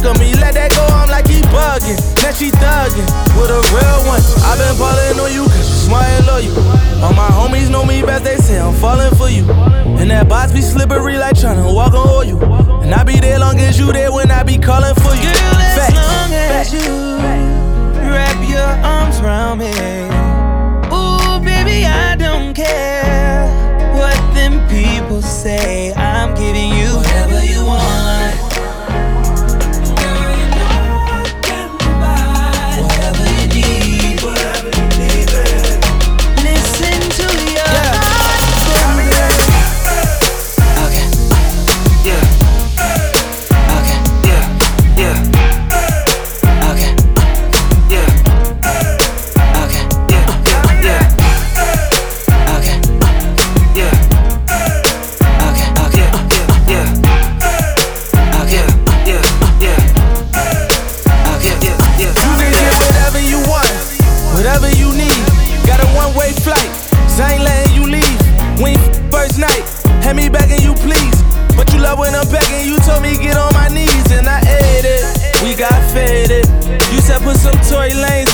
of me, let that go, I'm like he bugging. Now she thugging with a real one. I been ballin' on you cause you smart and loyal. All my homies know me best, they say I'm falling for you. And that box be slippery like tryna walk on oil. And I be there long as you there when I be calling for you. Girl, as long as you wrap your arms around me. Ooh, baby, I don't care what them people say. I'm giving you whatever you want. Girl, you know I can provide whatever you need. Whatever you need, baby. Listen to your heart. Okay. Yeah. Okay. Yeah. Yeah. Okay. Yeah. Okay. Yeah. Yeah. Okay. Yeah. Okay. Okay. Yeah. Okay. Yeah. Yeah. Okay. Yeah. You can get whatever you want, whatever you need. Got a one-way flight, so I ain't letting you leave. When you first night, hand me back and you please. But you love when I'm begging, you told me get on my knees. And I ate it, we got faded. You said put some Tory Lanez